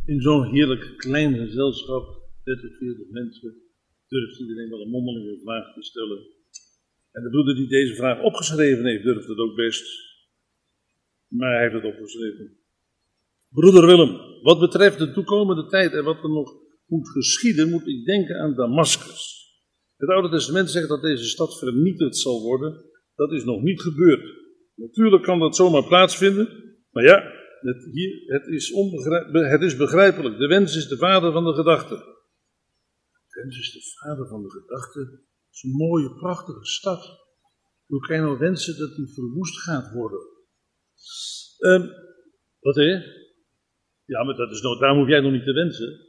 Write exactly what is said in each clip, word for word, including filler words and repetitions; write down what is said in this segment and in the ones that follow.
In zo'n heerlijk klein gezelschap, dertig, veertig mensen, durft iedereen wel een mondelinge vraag te stellen. En de broeder die deze vraag opgeschreven heeft, durft het ook best. Maar hij heeft het opgeschreven. Broeder Willem, wat betreft de toekomende tijd en wat er nog moet geschieden, moet ik denken aan Damascus. Het Oude Testament zegt dat deze stad vernietigd zal worden. Dat is nog niet gebeurd. Natuurlijk kan dat zomaar plaatsvinden, maar ja, het, hier, het, is het is begrijpelijk. De wens is de vader van de gedachte. De wens is de vader van de gedachte. Het is een mooie, prachtige stad. Hoe kan je nou wensen dat die verwoest gaat worden? Um, wat hè? Ja, maar dat is nog, daar hoef jij nog niet te wensen.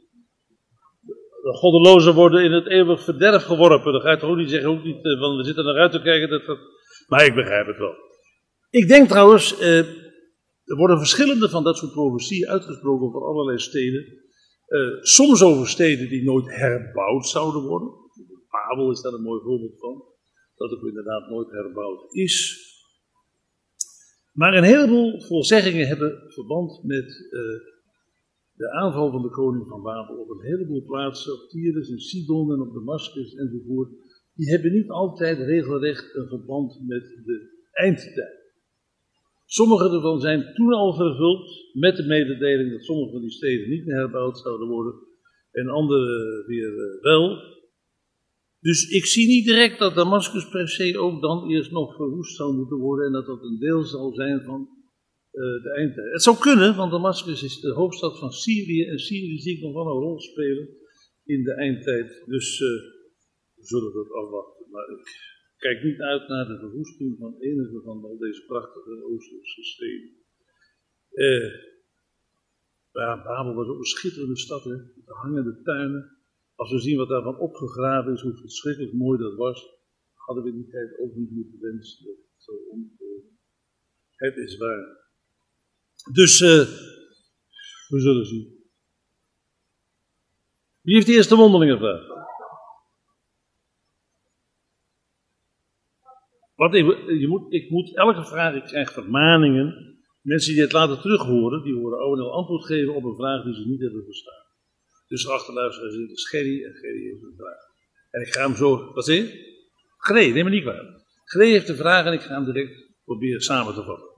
De goddelozen worden in het eeuwig verderf geworpen. Dan ga je toch ook niet zeggen, ook niet van we zitten naar uit te kijken. Dat, dat... Maar ik begrijp het wel. Ik denk trouwens, eh, er worden verschillende van dat soort profetieën uitgesproken over allerlei steden. Uh, soms over steden die nooit herbouwd zouden worden. Babel is daar een mooi voorbeeld van. Dat ook inderdaad nooit herbouwd is. Maar een heleboel voorzeggingen hebben verband met uh, de aanval van de koning van Babel op een heleboel plaatsen. Op Tyrus en Sidon en op Damascus enzovoort. Die hebben niet altijd regelrecht een verband met de eindtijd. Sommige ervan zijn toen al vervuld met de mededeling dat sommige van die steden niet meer herbouwd zouden worden en andere weer wel. Dus ik zie niet direct dat Damascus per se ook dan eerst nog verwoest zou moeten worden en dat dat een deel zal zijn van uh, de eindtijd. Het zou kunnen, want Damascus is de hoofdstad van Syrië en Syrië zie ik nog wel een rol spelen in de eindtijd. Dus uh, we zullen dat afwachten. Maar ik kijk niet uit naar de verwoesting van enige van al deze prachtige Oosterse steden. Eh, ja, Babel was ook een schitterende stad, hè? De hangende tuinen. Als we zien wat daarvan opgegraven is, hoe verschrikkelijk mooi dat was, hadden we in die tijd ook niet moeten wensen dat het zo omkomen. Het is waar. Dus, uh, we zullen zien. Wie heeft de eerste mondelinge vraag? Wat ik, je moet, ik moet elke vraag, ik krijg vermaningen. Mensen die het laten terughoren, die horen oude antwoord geven op een vraag die ze niet hebben verstaan. Dus achterluisteraars zitten Gerry en Gerry heeft een vraag. En ik ga hem zo, wat zeg je? Gerry, neem me niet kwalijk. Gerry heeft een vraag en ik ga hem direct proberen samen te vatten.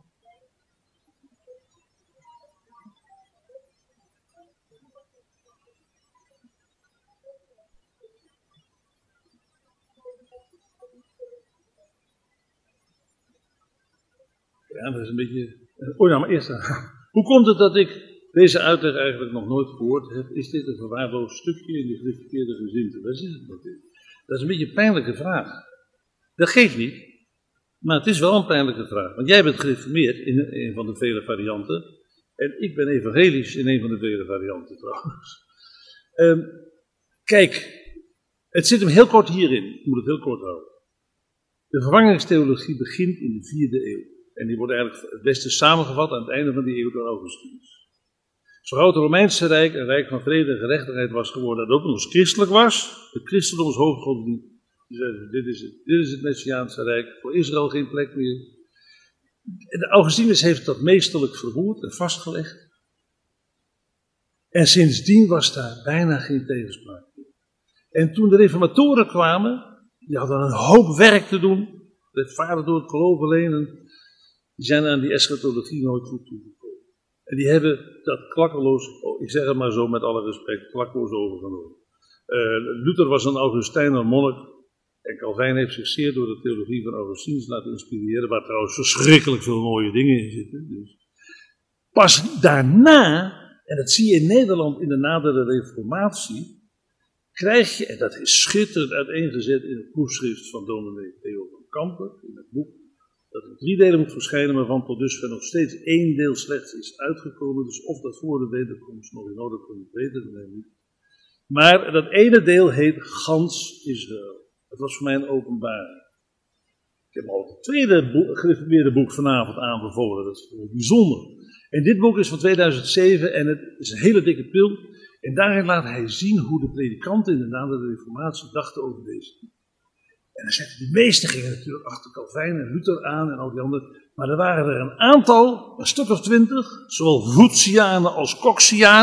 Ja, dat is een beetje... Oh ja, maar eerst... Hoe komt het dat ik deze uitleg eigenlijk nog nooit gehoord heb? Is dit een verwaarloosd stukje in die verkeerde gezinten? Waar zit het nog in? Dat is een beetje een pijnlijke vraag. Dat geeft niet. Maar het is wel een pijnlijke vraag. Want jij bent gereformeerd in een van de vele varianten. En ik ben evangelisch in een van de vele varianten trouwens. Um, kijk, het zit hem heel kort hierin. Ik moet het heel kort houden. De vervangingstheologie begint in de vierde eeuw. En die wordt eigenlijk het beste samengevat aan het einde van die eeuw door Augustinus. Zo het Romeinse Rijk een rijk van vrede en gerechtigheid was geworden, dat ook nog eens christelijk was. Het christendom is hoofdgodsdienst. Die zeiden, dit is het, dit is het Messiaanse Rijk, voor Israël geen plek meer. De Augustinus heeft dat meesterlijk verwoord en vastgelegd. En sindsdien was daar bijna geen tegenspraak meer. En toen de reformatoren kwamen, die hadden een hoop werk te doen, rechtvaardig door het geloof alleen, en die zijn aan die eschatologie nooit goed toegekomen. En die hebben dat klakkeloos, ik zeg het maar zo met alle respect, klakkeloos overgenomen. Uh, Luther was een Augustijner monnik. En Calvijn heeft zich zeer door de theologie van Augustinus laten inspireren, waar trouwens verschrikkelijk veel mooie dingen in zitten. Dus. Pas daarna, en dat zie je in Nederland in de nadere reformatie, krijg je, en dat is schitterend uiteengezet in het proefschrift van dominee Theo van Kampen, in het boek, dat in drie delen moet verschijnen, maar van tot dusver nog steeds één deel slechts is uitgekomen. Dus of dat voor de wederkomst nog in orde komt, weten we niet. Maar dat ene deel heet Gans Israël. Dat was voor mij een openbaring. Ik heb al het tweede boek, gereformeerde boek vanavond aanbevolen. Dat is bijzonder. En dit boek is van tweeduizend zeven en het is een hele dikke pil. En daarin laat hij zien hoe de predikanten in de nadere reformatie dachten over deze. En dan zeggen de meesten gingen natuurlijk achter Calvijn en Luther aan en al die anderen. Maar er waren er een aantal, een stuk of twintig, zowel Voetianen als Coxianen.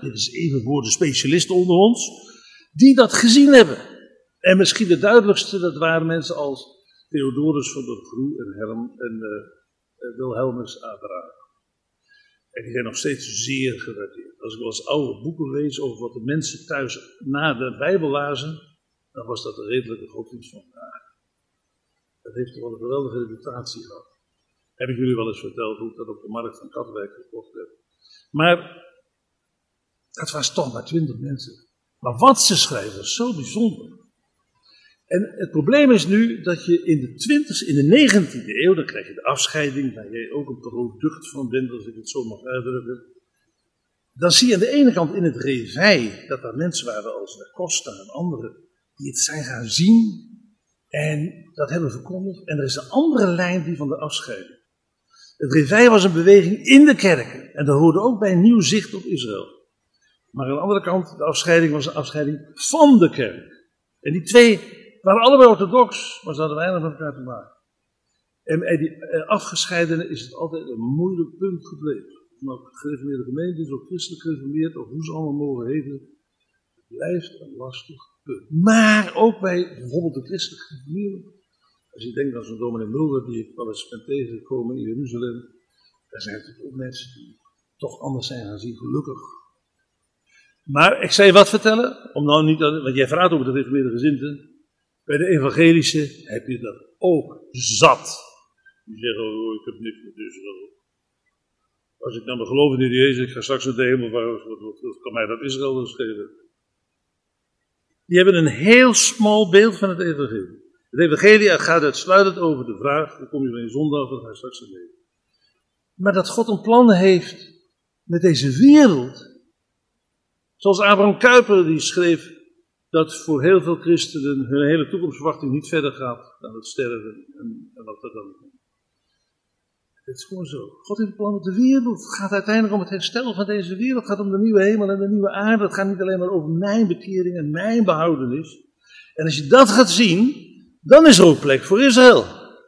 dit is even voor de specialisten onder ons, die dat gezien hebben. En misschien de duidelijkste, dat waren mensen als Theodorus van der Groe en, Herm, en uh, Wilhelmus Abraham. En die zijn nog steeds zeer gewaardeerd. Als ik wel eens oude boeken lees over wat de mensen thuis na de Bijbel lazen, dan was dat een redelijke godsdienst van vandaag. Dat heeft toch wel een geweldige reputatie gehad. Heb ik jullie wel eens verteld hoe ik dat op de markt van Katwijk gekocht heb. Maar dat was toch maar twintig mensen. Maar wat ze schrijven was zo bijzonder. En het probleem is nu dat je in de twintigste, in de negentiende eeuw, dan krijg je de afscheiding, waar jij ook een product van bent, als ik het zo mag uitdrukken. Dan zie je aan de ene kant in het Reveil dat er mensen waren als Da Costa en anderen, die het zijn gaan zien en dat hebben verkondigd. En er is een andere lijn, die van de afscheiding. Het Reveil was een beweging in de kerken en dat hoorde ook bij een nieuw zicht op Israël. Maar aan de andere kant, de afscheiding was een afscheiding van de kerk. En die twee waren allebei orthodox, maar ze hadden weinig met elkaar te maken. En bij die afgescheidenen is het altijd een moeilijk punt gebleven. Of nou gereformeerde gemeentes, of christelijk gereformeerd, of hoe ze allemaal mogen heten. Het blijft een lastig punt. Maar ook bij bijvoorbeeld de christelijk gereformeerden. Als je denkt aan zo'n dominee Mulder, die ik wel eens ben tegengekomen in Jeruzalem. Daar zijn natuurlijk ook mensen die toch anders zijn gaan zien, gelukkig. Maar ik zal je wat vertellen, om nou niet, want jij vraagt over de gereformeerde gezinten. Bij de evangelische heb je dat ook zat. Die zeggen, oh, ik heb niks met Israël. Als ik nou maar geloof in de Jezus, ik ga straks naar de hemel, wat, wat, wat kan mij dat Israël dan schelen? Die hebben een heel smal beeld van het evangelie. Het evangelie gaat uitsluitend over de vraag, hoe kom je van je zonde af, wat ga je straks leven? Maar dat God een plan heeft met deze wereld. Zoals Abraham Kuyper, die schreef dat voor heel veel christenen hun hele toekomstverwachting niet verder gaat dan het sterven en, en wat er dan komt. Het is gewoon zo. God heeft een plan met de wereld. Het gaat uiteindelijk om het herstel van deze wereld. Het gaat om de nieuwe hemel en de nieuwe aarde. Het gaat niet alleen maar over mijn bekering en mijn behoudenis. En als je dat gaat zien, dan is er ook plek voor Israël.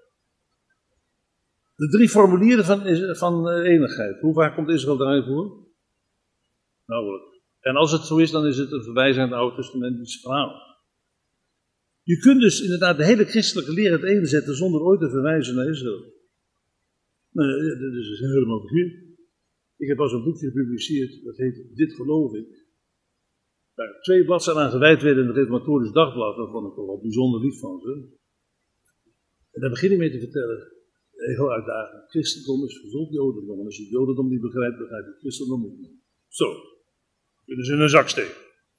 De drie formulieren van, van enigheid. Hoe vaak komt Israël daarin voor? Nauwelijks. En als het zo is, dan is het een verwijzing aan het Oude Testamentische verhaal. Je kunt dus inderdaad de hele christelijke leer uiteen zetten zonder ooit te verwijzen naar Israël. Nee, dat is helemaal verkeerd. Ik heb pas een boekje gepubliceerd, dat heet Dit geloof ik. Daar twee bladzijden aan gewijd werden in het Reformatorisch Dagblad, waarvan ik toch wel bijzonder lief van ze. En daar begin ik mee te vertellen, heel uitdagend. Christendom is verzond Jodendom. En als je het Jodendom niet begrijpt, dan ga je het Christendom ook niet. Zo. Kunnen ze in een zak steken.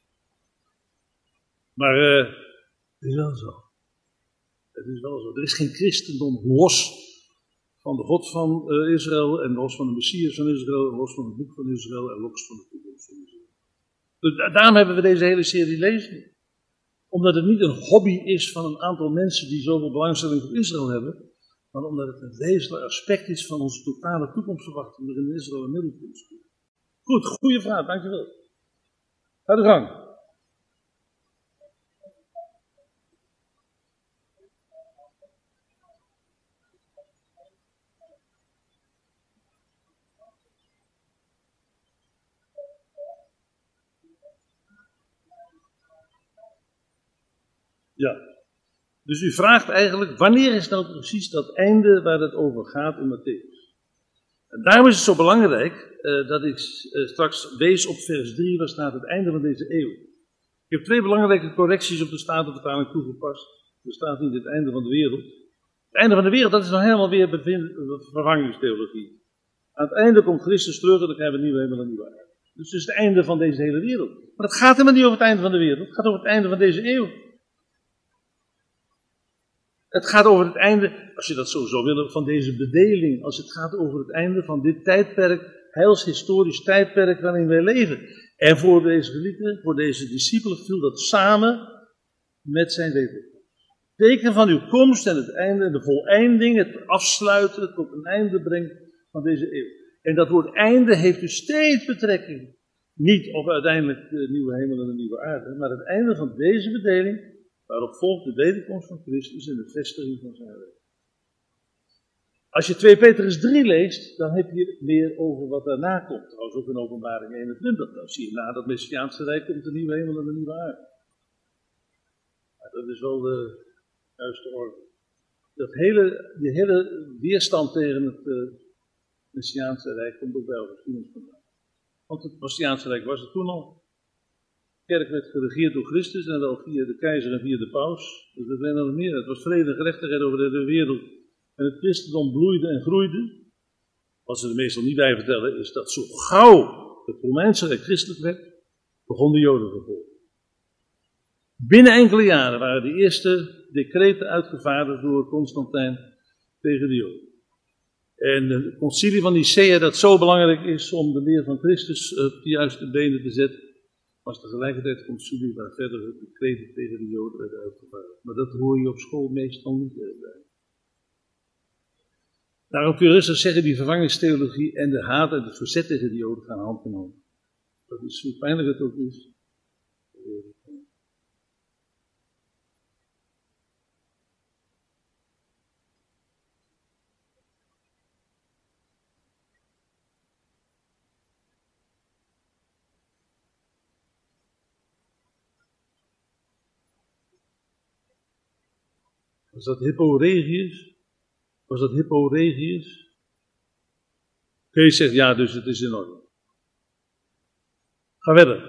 Maar uh, het is wel zo. Het is wel zo. Er is geen christendom los van de God van uh, Israël en los van de Messias van Israël en los van het boek van Israël en los van de toekomst van Israël. Dus daarom hebben we deze hele serie lezen. Omdat het niet een hobby is van een aantal mensen die zoveel belangstelling voor Israël hebben, maar omdat het een wezenlijk aspect is van onze totale toekomstverwachting waarin Israël een middelpunt speelt. Goed, goede vraag, dankjewel. Ga de gang. Ja, dus u vraagt eigenlijk, wanneer is nou precies dat einde waar het over gaat in Mattheüs? En daarom is het zo belangrijk uh, dat ik uh, straks wees op vers drie, waar staat het einde van deze eeuw. Ik heb twee belangrijke correcties op de Statenvertaling toegepast. Er staat niet het einde van de wereld. Het einde van de wereld, dat is nog helemaal weer vervangingstheologie. Aan het einde komt Christus terug en dan krijgen we nieuwe hemel en nieuwe aarde. Dus het is het einde van deze hele wereld. Maar het gaat helemaal niet over het einde van de wereld. Het gaat over het einde van deze eeuw. Het gaat over het einde, als je dat zo zou willen, van deze bedeling. Als het gaat over het einde van dit tijdperk, heilshistorisch tijdperk waarin wij leven. En voor deze geliefden, voor deze discipelen viel dat samen met zijn wederkomst. Teken van uw komst en het einde, de voleinding, het afsluiten, het tot een einde brengen van deze eeuw. En dat woord einde heeft dus steeds betrekking. Niet op uiteindelijk de nieuwe hemel en de nieuwe aarde, maar het einde van deze bedeling, waarop volgt de wederkomst van Christus en de vestiging van zijn rijk. Als je twee Petrus drie leest, dan heb je meer over wat daarna komt. Trouwens ook in Openbaring eenentwintig. Dan zie je na dat Messiaanse Rijk komt een nieuwe hemel en een nieuwe aarde. Maar dat is wel de juiste orde. Dat hele, die hele weerstand tegen het uh, Messiaanse Rijk komt ook bij Augustinus vandaan. Want het Messiaanse Rijk was er toen al. De kerk werd geregeerd door Christus en wel via de keizer en via de paus. Dus dat werd nog meer. Het was vrede en gerechtigheid over de hele wereld. En het christendom bloeide en groeide. Wat ze er meestal niet bij vertellen is dat zo gauw het Romeinse Rijk christelijk werd, begon de Jodenvervolging. Binnen enkele jaren waren de eerste decreten uitgevaardigd door Constantijn tegen de Joden. En het concilie van Nicea, dat zo belangrijk is om de leer van Christus op de juiste benen te zetten, was tegelijkertijd het concilie waar verder de decreten tegen de Joden werden uitgevaardigd. Maar dat hoor je op school meestal niet bij. Daarom kun je rustig zeggen, die vervangingstheologie en de haat en het verzet tegen de Joden gaan hand in hand. Dat is hoe pijnlijk het ook is. Was dat Hippo Regius? Was dat Hippo Regius? Kees zegt ja, dus het is in orde. Ga verder.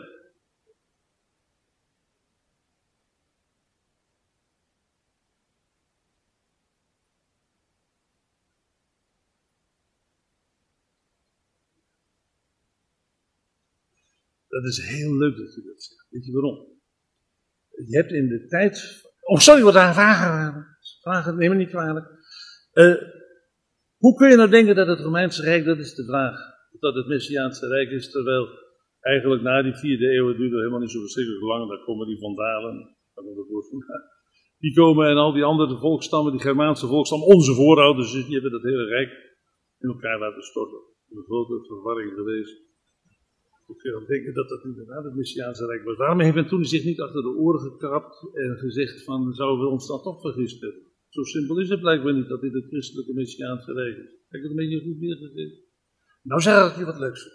Dat is heel leuk dat je dat zegt. Weet je waarom? Je hebt in de tijd... Oh, sorry, wat daar vragen. Vragen, neem me niet kwalijk. Uh, hoe kun je nou denken dat het Romeinse Rijk, dat is de vraag, dat het Messiaanse Rijk is, terwijl eigenlijk na die vierde eeuw, het duurde helemaal niet zo verschrikkelijk lang, daar komen die Vandalen, die komen en al die andere volkstammen, die Germaanse volkstammen, onze voorouders, die hebben dat hele Rijk in elkaar laten storten. Een grote verwarring geweest. Hoe kun je dan denken dat dat inderdaad het Messiaanse Rijk was? Waarom heeft men toen zich niet achter de oren gekrapt en gezegd van, zouden we ons dan toch vergist hebben? Zo simpel is het blijkbaar niet dat dit het christelijke Messiaanse Rijk is. Heb ik het een beetje goed neergezet? Nou zeg ik je wat leuks.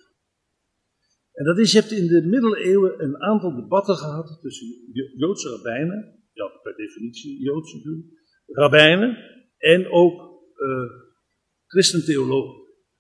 En dat is, je hebt in de middeleeuwen een aantal debatten gehad tussen Joodse rabbijnen, ja per definitie Joods natuurlijk, rabbijnen en ook uh, christentheologen.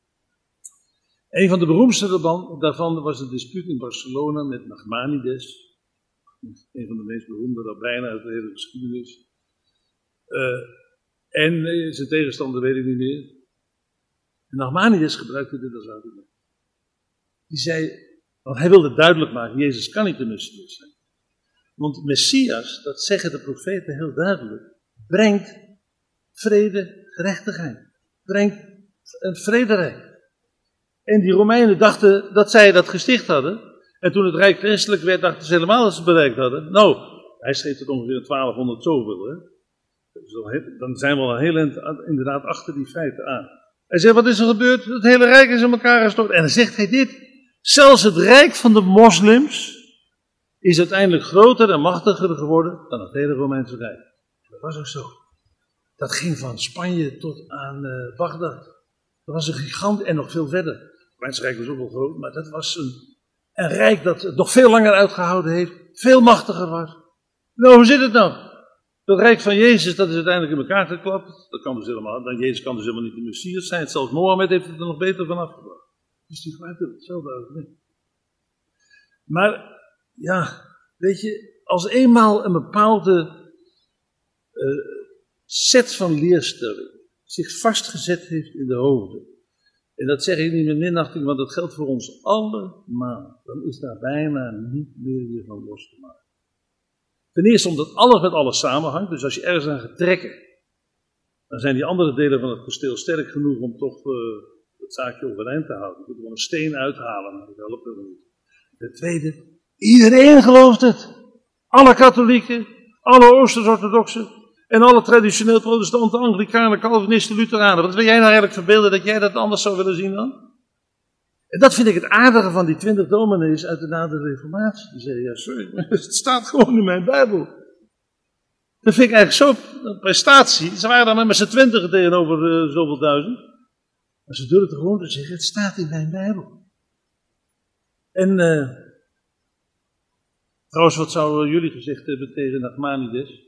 Een van de beroemdste daarvan was het dispuut in Barcelona met Nachmanides, een van de meest beroemde rabbijnen uit de hele geschiedenis. Uh, en uh, zijn tegenstander weet ik niet meer. En Nachmanides gebruikte dit als argument. Die zei, want hij wilde duidelijk maken, Jezus kan niet de Messias zijn. Want Messias, dat zeggen de profeten heel duidelijk, brengt vrede, gerechtigheid. Brengt een vrederijk. En die Romeinen dachten dat zij dat gesticht hadden. En toen het Rijk christelijk werd, dachten ze helemaal dat ze het bereikt hadden. Nou, hij schreef het ongeveer in twaalfhonderd zoveel, hè. Dan zijn we al een heel eind inderdaad achter die feiten aan. Hij zegt, wat is er gebeurd? Het hele Rijk is in elkaar gestort. En dan zegt hij dit. Zelfs het Rijk van de moslims is uiteindelijk groter en machtiger geworden dan het hele Romeinse Rijk. Dat was ook zo. Dat ging van Spanje tot aan uh, Bagdad. Dat was een gigant en nog veel verder. Het Romeinse Rijk was ook wel groot, maar dat was een, een rijk dat het nog veel langer uitgehouden heeft. Veel machtiger was. Nou, hoe zit het nou? Dat rijk van Jezus, dat is uiteindelijk in elkaar geklapt. Dat kan dus helemaal, dan Jezus kan dus helemaal niet de Messias zijn. Zelfs Mohammed heeft het er nog beter van afgebracht. Dus die gebruikt hetzelfde argument. Maar, ja, weet je, als eenmaal een bepaalde uh, set van leerstellingen zich vastgezet heeft in de hoofden. En dat zeg ik niet met minachting, want dat geldt voor ons allemaal. Dan is daar bijna niet meer weer van los te maken. Ten eerste omdat alles met alles samenhangt. Dus als je ergens aan gaat trekken, dan zijn die andere delen van het kasteel sterk genoeg om toch uh, het zaakje overeind te houden. Je moet er gewoon een steen uithalen, maar dat helpt er niet. Ten tweede, iedereen gelooft het. Alle katholieken, alle Oosters-orthodoxen en alle traditioneel protestanten, Anglikanen, Calvinisten, Lutheranen. Wat wil jij nou eigenlijk verbeelden dat jij dat anders zou willen zien dan? En dat vind ik het aardige van die twintig dominees uit de na de Reformatie. Die zeiden, ja sorry, maar het staat gewoon in mijn Bijbel. Dat vind ik eigenlijk zo'n prestatie. Ze waren dan maar met z'n twintigen tegenover uh, zoveel duizend. Maar ze durfden gewoon te zeggen, het staat in mijn Bijbel. En uh, trouwens, wat zouden jullie gezegd hebben tegen Nachmanides?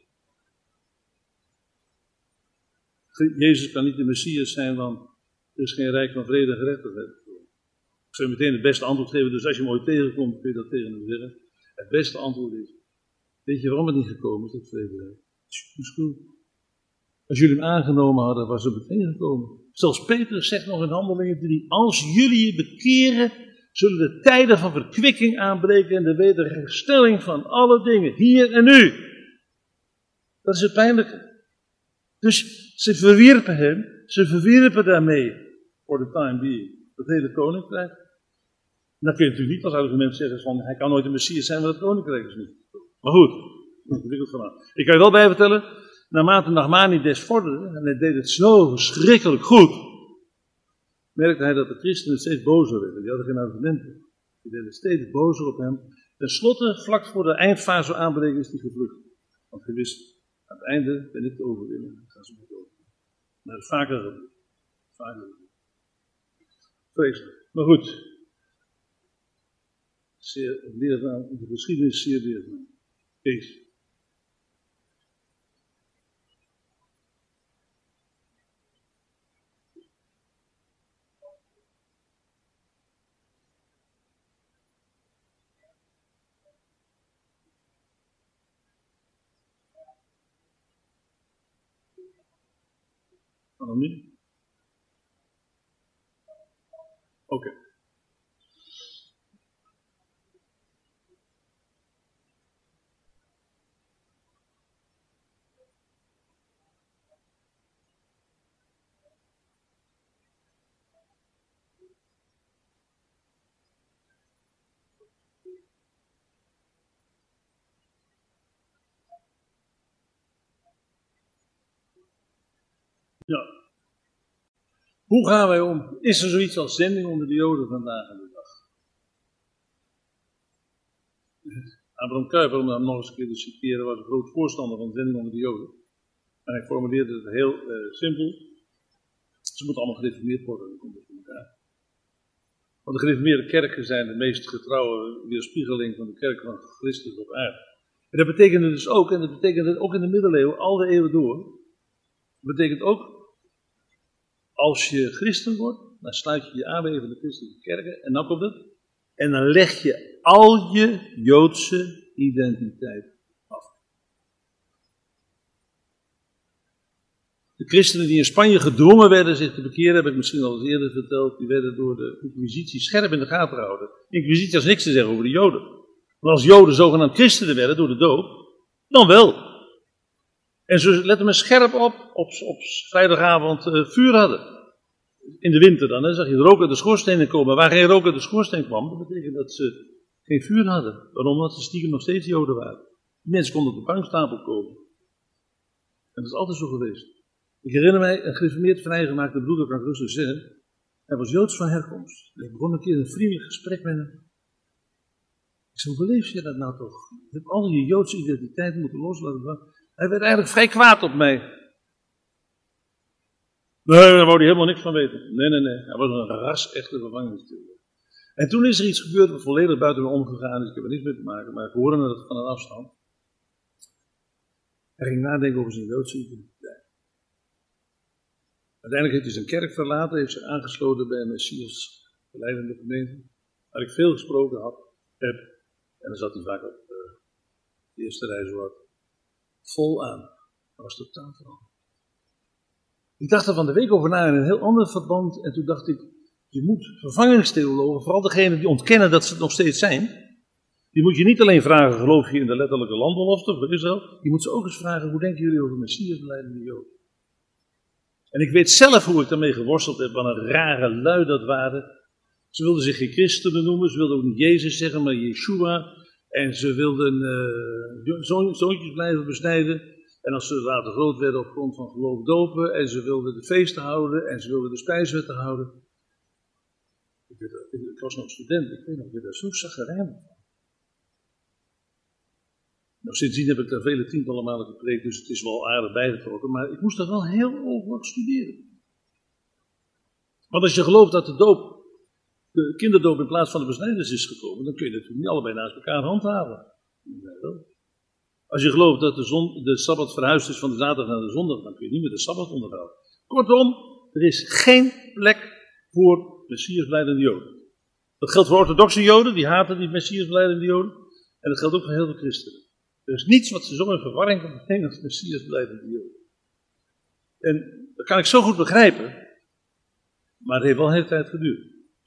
Jezus kan niet de Messias zijn, want er is geen rijk van vrede en gerechtigheid. Ik zou meteen het beste antwoord geven, dus als je hem ooit tegenkomt, kun je dat tegen hem zeggen. Het beste antwoord is, weet je waarom het niet gekomen is, dat vrederijk? Het is schuld. Als jullie hem aangenomen hadden, was het meteen gekomen. Zelfs Petrus zegt nog in Handelingen drie, als jullie je bekeren, zullen de tijden van verkwikking aanbreken en de wederherstelling van alle dingen, hier en nu. Dat is het pijnlijke. Dus ze verwierpen hem, ze verwierpen daarmee, for the time being, het hele koninkrijk. Dan kun je natuurlijk niet als argument zeggen van, hij kan nooit een Messias zijn, want het koninkrijk is niet. Maar goed, ingewikkeld verhaal. Ik kan je wel bij vertellen, naarmate Nachmanides vorderde, en hij deed het zo verschrikkelijk goed, merkte hij dat de christenen steeds bozer werden. Die hadden geen argumenten. Die werden steeds bozer op hem. Ten slotte, vlak voor de eindfase aanbreken, is hij gevlucht. Want hij wist, aan het einde ben ik te overwinnen. Dan gaan ze me dood. Maar dat is vaker gebeurd. Vaker gebeurd. Vreselijk. Maar goed. Zeer leerzaam. De geschiedenis is zeer leerzaam. Kees. Anoniem? Oké. Okay. Ja. Hoe gaan wij om? Is er zoiets als zending onder de Joden vandaag de dag? Abraham Kuyper, om hem nog eens een keer te citeren, was een groot voorstander van zending onder de Joden. En hij formuleerde het heel uh, simpel. Ze moeten allemaal gereformeerd worden, dan komt het voor elkaar. Want de gereformeerde kerken zijn de meest getrouwe weerspiegeling van de kerk van Christus op aarde. En dat betekende dus ook, en dat betekende ook in de middeleeuwen, al de eeuwen door, dat betekent ook, als je christen wordt, dan sluit je je aan bij een van de christelijke kerken, en dan komt het, en dan leg je al je Joodse identiteit af. De christenen die in Spanje gedwongen werden zich te bekeren, heb ik misschien al eens eerder verteld, die werden door de inquisitie scherp in de gaten gehouden. De inquisitie had niks te zeggen over de Joden. Maar als Joden zogenaamd christenen werden door de doop, dan wel. En ze letten me scherp op, op, op vrijdagavond uh, vuur hadden. In de winter dan, hè, zag je rook uit de schoorsteen komen. Waar geen rook uit de schoorsteen kwam, dat betekent dat ze geen vuur hadden. Waarom? Omdat ze stiekem nog steeds Joden waren. Die mensen konden op de bankstapel komen. En dat is altijd zo geweest. Ik herinner mij, een gereformeerd vrijgemaakte broeder, kan ik rustig zeggen. Hij was Joods van herkomst. Ik begon een keer een vriendelijk gesprek met hem. Ik zei, hoe beleef je dat nou toch? Je hebt al je Joodse identiteit moeten loslaten. Hij werd eigenlijk vrij kwaad op mij. Nee, daar wou hij helemaal niks van weten. Nee, nee, nee. Hij was een ras-echte gevangenisdiener. En toen is er iets gebeurd wat volledig buiten me omgegaan is. Ik heb er niks mee te maken, maar ik hoorde het van een afstand. Hij ging nadenken over zijn Joodse identiteit. Uiteindelijk heeft hij zijn kerk verlaten, heeft zich aangesloten bij een Messias, de leidende gemeente, waar ik veel gesproken had, heb. En dan zat hij vaak op uh, de eerste rij zo wat vol aan. Dat was totaal veranderd. Ik dacht er van de week over na in een heel ander verband. En toen dacht ik, je moet vervangingstheologen, vooral degenen die ontkennen dat ze het nog steeds zijn. Die moet je niet alleen vragen, geloof je in de letterlijke landbelofte voor Israël. Je moet ze ook eens vragen, hoe denken jullie over Messias, de leidende Joden? En ik weet zelf hoe ik daarmee geworsteld heb, wat een rare lui dat waren. Ze wilden zich geen christenen noemen, ze wilden ook niet Jezus zeggen, maar Yeshua. En ze wilden uh, zo, zoontjes blijven besnijden. En als ze later groot werden op grond van geloof dopen. En ze wilden de feesten houden. En ze wilden de spijswetten houden. Ik, weet, ik was nog student. Ik weet nog, ik werd daar zo chagrijnig van. Nou, sindsdien heb ik daar vele tientallen malen gepreekt, dus het is wel aardig bijgetrokken, maar ik moest er wel heel over studeren. Want als je gelooft dat de doop, de kinderdoop in plaats van de besnijdenis is gekomen, dan kun je natuurlijk niet allebei naast elkaar handhaven. Als je gelooft dat de, zon, de Sabbat verhuisd is van de zaterdag naar de zondag, dan kun je niet meer de Sabbat onderhouden. Kortom, er is geen plek voor Messiasbelijdende Joden. Dat geldt voor orthodoxe Joden, die haten die Messiasbelijdende Joden. En dat geldt ook voor heel veel christenen. Er is niets wat ze zo in verwarring kan brengen als Messiasbelijdende Joden. En dat kan ik zo goed begrijpen, maar het heeft wel een hele tijd geduurd.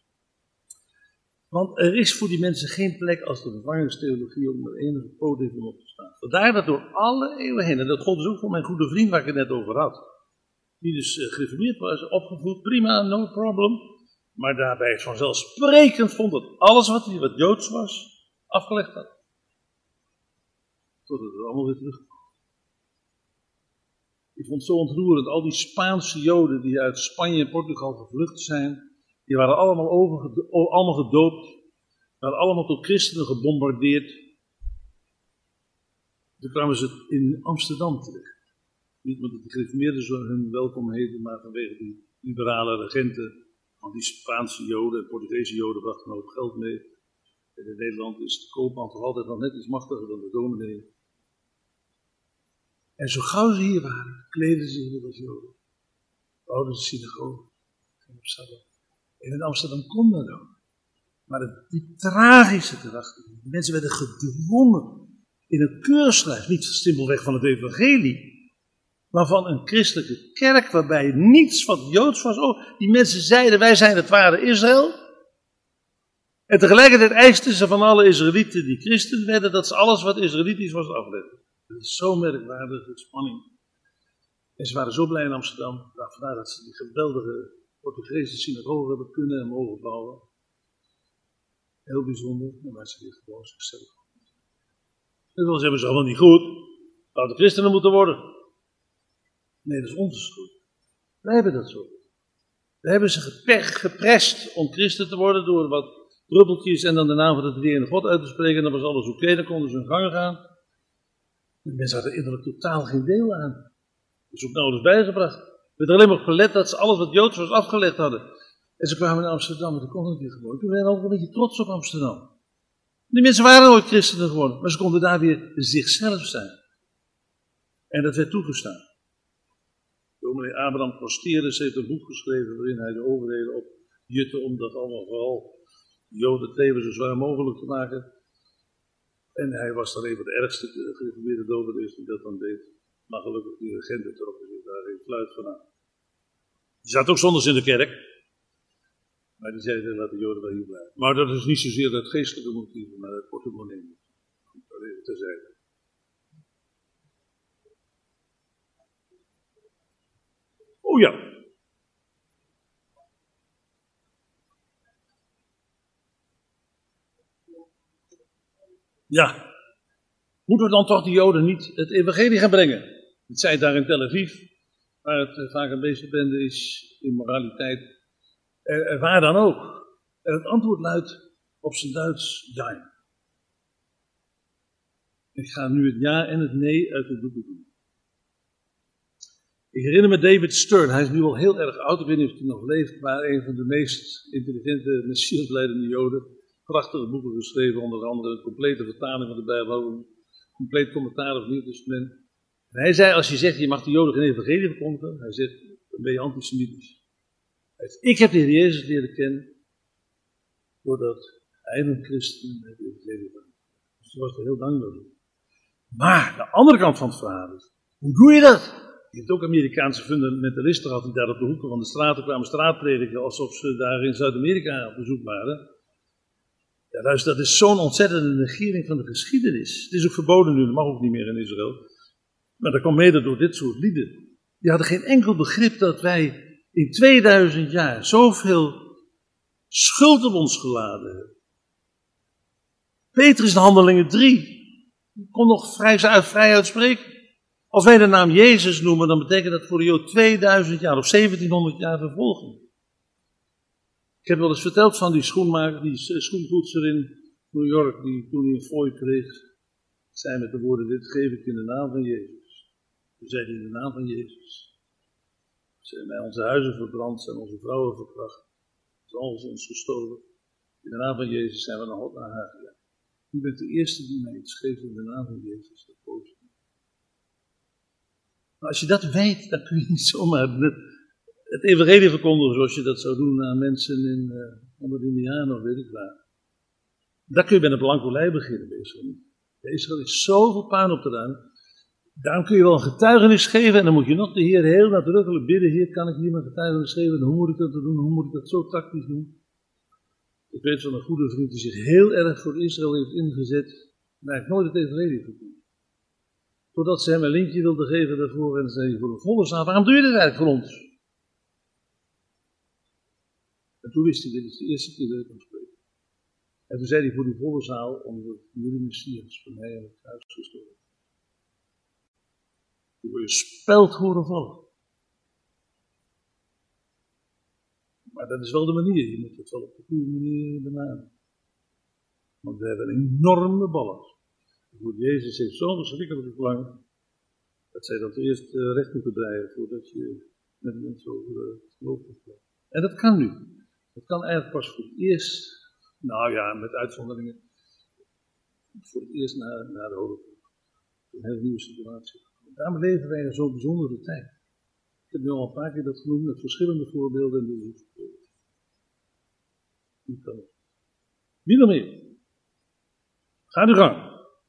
Want er is voor die mensen geen plek als de vervangingstheologie om er enige podium op te staan. Vandaar dat door alle eeuwen heen, en dat gold dus ook voor mijn goede vriend waar ik het net over had, die dus uh, gereformeerd was, opgevoed, prima, no problem. Maar daarbij vanzelfsprekend vond dat alles wat, wat Joods was, afgelegd had. Totdat het allemaal weer terugkwam. Ik vond het zo ontroerend, al die Spaanse Joden die uit Spanje en Portugal gevlucht zijn, die waren allemaal, overgedoopt, allemaal gedoopt, waren allemaal tot christenen gebombardeerd. Toen kwamen ze in Amsterdam terecht. Niet omdat de gereformeerden zo hun welkom heten, maar vanwege die liberale regenten van die Spaanse Joden en Portugese Joden brachten een hoop geld mee. En in Nederland is de koopman toch altijd nog net iets machtiger dan de dominee. En zo gauw ze hier waren, kleden ze zich als Joden. Bouwden de synagoge. Gingen op Sabbat. En in Amsterdam kon dat ook. Maar het, die tragische gedachte, die mensen werden gedwongen in een keurslijf, niet simpelweg van het evangelie, maar van een christelijke kerk waarbij niets wat Joods was. Oh, die mensen zeiden, wij zijn het ware Israël. En tegelijkertijd eisten ze van alle Israëlieten die christen werden, dat ze alles wat Israëlitisch was aflegden. Dat is zo'n merkwaardige spanning. En ze waren zo blij in Amsterdam, vandaar dat ze die geweldige Portugese synagoge hebben kunnen en mogen bouwen. Heel bijzonder, en waar ze dit gewoon zichzelf. En wel hebben ze allemaal niet goed, zouden christenen moeten worden. Nee, dat is onze schuld. Wij hebben dat zo. We hebben ze geper, geprest om christen te worden door wat druppeltjes en dan de naam van de drie-enige God uit te spreken. En dan was alles oké, okay, dan konden ze hun gang gaan. De mensen hadden innerlijk totaal geen deel aan. Dat is ook nauwelijks bijgebracht. Er werd alleen maar gelet dat ze alles wat Joods was afgelegd hadden. En ze kwamen naar Amsterdam en toen kon het weer gewoon. Toen waren we ook een beetje trots op Amsterdam. Die mensen waren nooit christenen geworden, maar ze konden daar weer zichzelf zijn. En dat werd toegestaan. Dominee Abraham Kosterus heeft een boek geschreven waarin hij de overheden op jutte om dat allemaal vooral Joden het leven zo zwaar mogelijk te maken. En hij was dan een van de ergste gereformeerde dominees die dat dan deed. Maar gelukkig die regenten trokken zich daar geen fluit van aan. Die zaten ook zondags in de kerk. Maar die zeiden, laat de Joden wel hier blijven. Maar dat is niet zozeer het geestelijke motief, maar het portemonnee. Goed, dat even terzijde. Oh ja. Ja. Moeten we dan toch die Joden niet het evangelie gaan brengen? Het zij daar in Tel Aviv, waar het vaak een beestenbende is in moraliteit. Er, waar dan ook. En het antwoord luidt op zijn Duits ja. Ik ga nu het ja en het nee uit de boeken doen. Ik herinner me David Stern, hij is nu al heel erg oud, ik weet niet of hij nog leeft, maar een van de meest intelligente messiasbelijdende Joden. Prachtige boeken geschreven, onder andere een complete vertaling van de Bijbel, een compleet commentaar op het Nieuw Testament. En hij zei, als je zegt, je mag de Joden geen evangelie verkondigen, hij zegt, dan ben je antisemitisch. Ik heb de Heer Jezus leren kennen, doordat hij een christen het evangelie was. Dus hij was er heel dankbaar voor. Maar, de andere kant van het verhaal is, hoe doe je dat? Je hebt ook Amerikaanse fundamentalisten gehad die daar op de hoeken van de straten kwamen straatprediken, alsof ze daar in Zuid-Amerika op bezoek waren. Ja, luister, dat is zo'n ontzettende negering van de geschiedenis. Het is ook verboden nu, dat mag ook niet meer in Israël. Maar dat kwam mede door dit soort lieden. Die hadden geen enkel begrip dat wij in tweeduizend jaar zoveel schuld op ons geladen hebben. Petrus in Handelingen drie kon nog vrij, vrij uitspreken. Als wij de naam Jezus noemen, dan betekent dat voor de Jood tweeduizend jaar of zeventienhonderd jaar vervolging. Ik heb wel eens verteld van die schoenmaker, die schoenpoetser in New York, die toen hij een fooi kreeg, zei met de woorden, dit geef ik in de naam van Jezus. Toen zei hij in de naam van Jezus. Zijn wij onze huizen verbrand, zijn onze vrouwen verkracht, is alles ons gestolen. In de naam van Jezus zijn we naar, naar haar gegaan. U bent de eerste die mij iets geeft in de naam van Jezus. Dat positief. Maar als je dat weet, dan kun je niet zomaar het evangelie verkondigen zoals je dat zou doen aan mensen in, uh, onder de Indianen of weet ik waar. Daar kun je bij een blanco lei beginnen bij Israël. Bij Israël is zoveel puin op te ruimen. Daarom kun je wel een getuigenis geven en dan moet je nog de Heer heel nadrukkelijk bidden. Heer, kan ik hier mijn getuigenis geven? En hoe moet ik dat doen? Hoe moet ik dat zo tactisch doen? Ik weet van een goede vriend die zich heel erg voor Israël heeft ingezet, maar hij heeft nooit het evangelie verkondigd. Totdat ze hem een linkje wilden geven daarvoor en dan zei hij voor een volle zaal, waarom doe je dit eigenlijk voor ons? En toen wist hij, dit is de eerste keer dat ik hem spreek. En toen zei hij voor die volle zaal, omdat jullie Messias voor mij aan het kruis gestorven. Toen word je speld horen vallen. Maar dat is wel de manier, je moet het wel op de goede manier benaderen. Want we hebben een enorme ballast. Goed, Jezus heeft zo'n verschrikkelijke verlangen, dat zij dat eerst uh, recht moeten breien voordat je met mensen over uh, het geloof moet praten. En dat kan nu. Dat kan eigenlijk pas voor het eerst, nou ja, met uitzonderingen, voor het eerst na, na de Holocaust. Een hele nieuwe situatie. Daarom leven wij in zo'n bijzondere tijd. Ik heb nu al een paar keer dat genoemd met verschillende voorbeelden en dit is het voorbeeld. Wie kan het? Wie nog meer? Ga uw gang.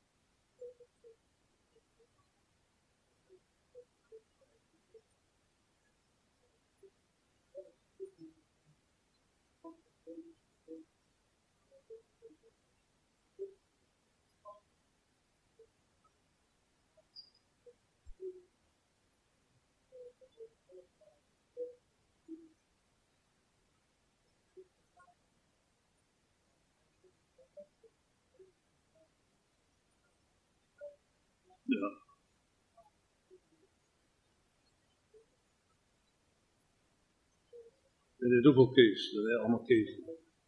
Ja. En dit is ook wel Kees, dat zijn allemaal Kees.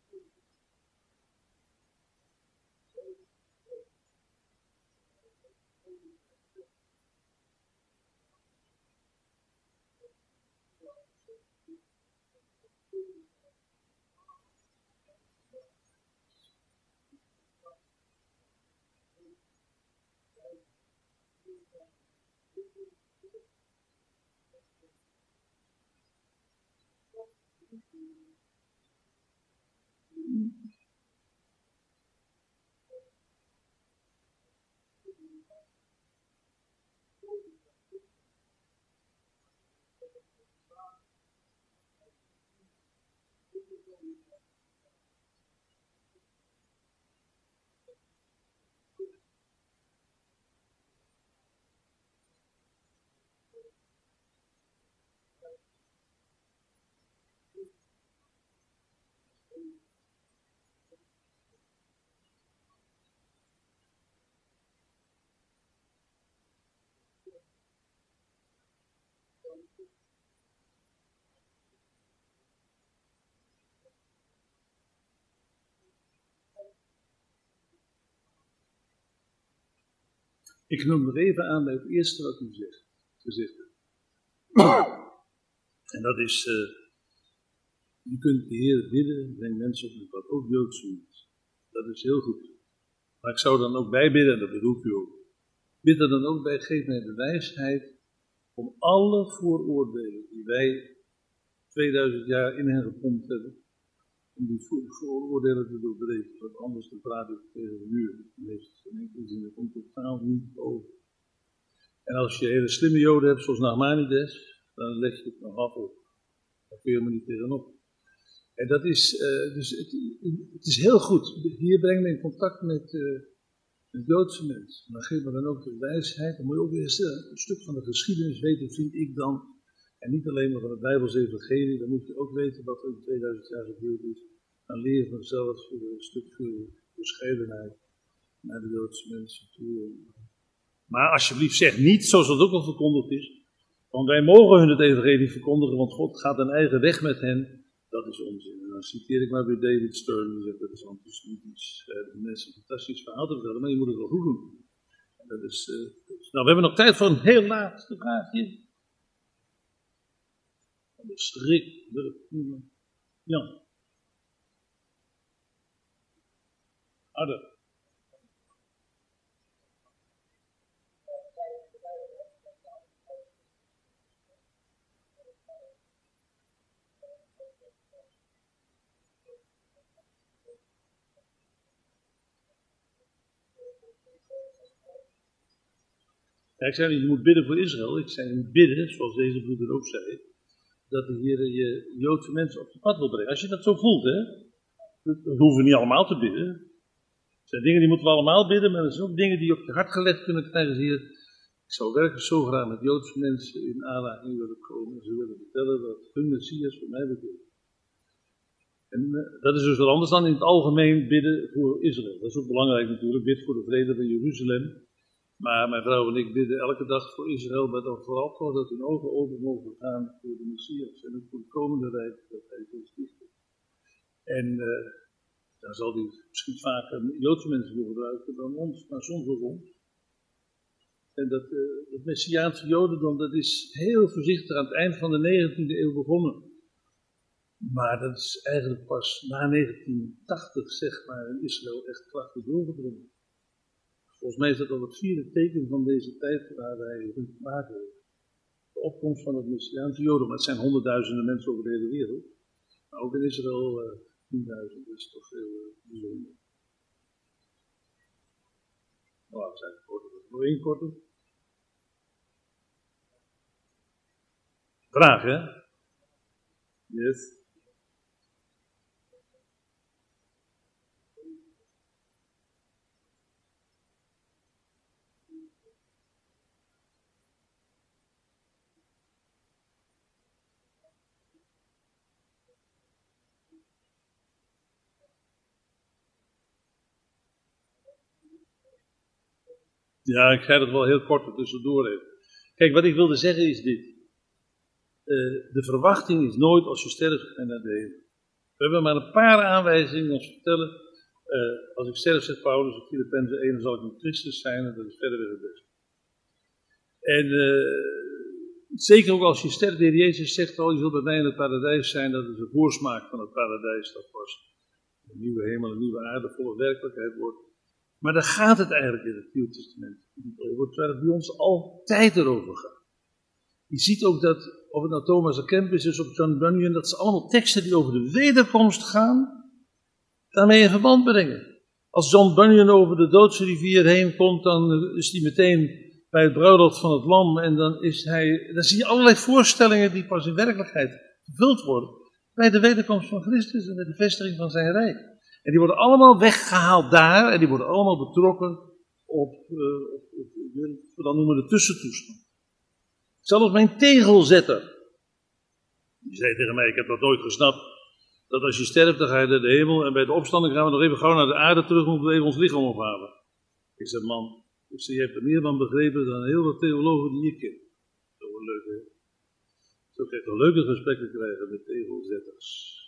Ik noem nog even aan bij het eerste wat u zegt, gezegd hebt. En dat is, uh, je kunt de Heer bidden, breng mensen op een pad, ook Joodse mensen. Dat is heel goed. Maar ik zou dan ook bijbidden, en dat bedoelt u ook. Bid er dan ook bij, geef mij de wijsheid om alle vooroordelen die wij tweeduizend jaar in hen gepompt hebben, om die vooroordelen te doorbreken, want anders dan praat ik tegen de muur. Dat heeft geen enkele zin, dat komt totaal niet over. En als je hele slimme joden hebt, zoals Nachmanides, dan leg je het nog af op. Daar kun je helemaal niet tegenop. En dat is, uh, dus het, het is heel goed. Hier brengen we in contact met, uh, met Joodse mensen. Maar geef me dan ook de wijsheid. Dan moet je ook weer een stuk van de geschiedenis weten, vind ik dan. En niet alleen maar van het Bijbelse evangelie, dan moet je ook weten wat er in tweeduizend jaar gebeurd is. Dan leer je vanzelf een stuk bescheidenheid naar de Joodse mensen toe. Maar alsjeblieft zeg niet, zoals dat ook al verkondigd is, want wij mogen hun het evangelie verkondigen, want God gaat een eigen weg met hen. Dat is onzin. En dan citeer ik maar weer David Stern, die zegt dat is antisemitisch. De mensen een fantastisch verhaal te vertellen, maar je moet het wel goed doen. Dat is, uh, nou, we hebben nog tijd voor een heel laatste vraagje. De strik. Ja. Harder. Ja, ik zei niet, je moet bidden voor Israël. Ik zei, je moet bidden, zoals deze broeder ook zei, dat de Heer je Joodse mensen op je pad wil brengen. Als je dat zo voelt, hè. Dat hoeven we niet allemaal te bidden. Er zijn dingen die moeten we allemaal bidden, maar er zijn ook dingen die op je hart gelegd kunnen krijgen. Zie je, ik zou werkelijk zo graag met Joodse mensen in aanraking willen komen. En ze willen vertellen dat hun Messias voor mij bedoelt. En uh, dat is dus wat anders dan in het algemeen bidden voor Israël. Dat is ook belangrijk natuurlijk, bid voor de vrede van Jeruzalem. Maar mijn vrouw en ik bidden elke dag voor Israël, maar dan vooral voor dat hun ogen open mogen gaan voor de Messias. En ook voor het komende rijk dat hij zal stichten. En uh, dan zal hij misschien vaker Joodse mensen voor gebruiken dan ons, maar soms ook ons. En dat, uh, het Messiaanse Jodendom, dat is heel voorzichtig aan het eind van de negentiende eeuw begonnen. Maar dat is eigenlijk pas na negentien tachtig, zeg maar, in Israël echt krachtig doorgedrongen. Volgens mij is dat al het vierde teken van deze tijd waar wij te maken hebben. De opkomst van het Messiaanse Jodendom. Het zijn honderdduizenden mensen over de hele wereld. Maar ook in Israël uh, tienduizend. Dat is toch heel uh, bijzonder. Nou, we zijn korter. Nog één korter. Vraag, hè? Yes. Ja, ik ga het wel heel kort er tussendoor even. Kijk, wat ik wilde zeggen is dit. Uh, de verwachting is nooit als je sterft en naar de hemel. We hebben maar een paar aanwijzingen ons vertellen. Uh, als ik sterf, zegt Paulus in Filippenzen één, dan zal ik een Christus zijn en dat is verder het beste. En uh, zeker ook als je sterft, de Heer Jezus zegt al, je zult bij mij in het paradijs zijn, dat is een voorsmaak van het paradijs, dat pas een nieuwe hemel, een nieuwe aarde, volle werkelijkheid wordt. Maar daar gaat het eigenlijk in het Nieuwe Testament niet over, terwijl het bij ons altijd erover gaat. Je ziet ook dat, of het nou Thomas à Kempis is of John Bunyan, dat ze allemaal teksten die over de wederkomst gaan, daarmee in verband brengen. Als John Bunyan over de doodsrivier heen komt, dan is hij meteen bij het bruiloft van het lam en dan is hij, dan zie je allerlei voorstellingen die pas in werkelijkheid vervuld worden bij de wederkomst van Christus en bij de vestiging van zijn rijk. En die worden allemaal weggehaald daar en die worden allemaal betrokken op, uh, op, op, op we dan noemen de tussentoestand. Zelfs mijn tegelzetter, die zei tegen mij, ik heb dat nooit gesnapt, dat als je sterft dan ga je naar de hemel en bij de opstanding gaan we nog even gauw naar de aarde terug, moeten we even ons lichaam ophalen. Ik zei, man, ik zei, je hebt er meer van begrepen dan heel veel theologen die ik ken. Zo leuk, hè? Zo krijg je leuke gesprekken krijgen met tegelzetters.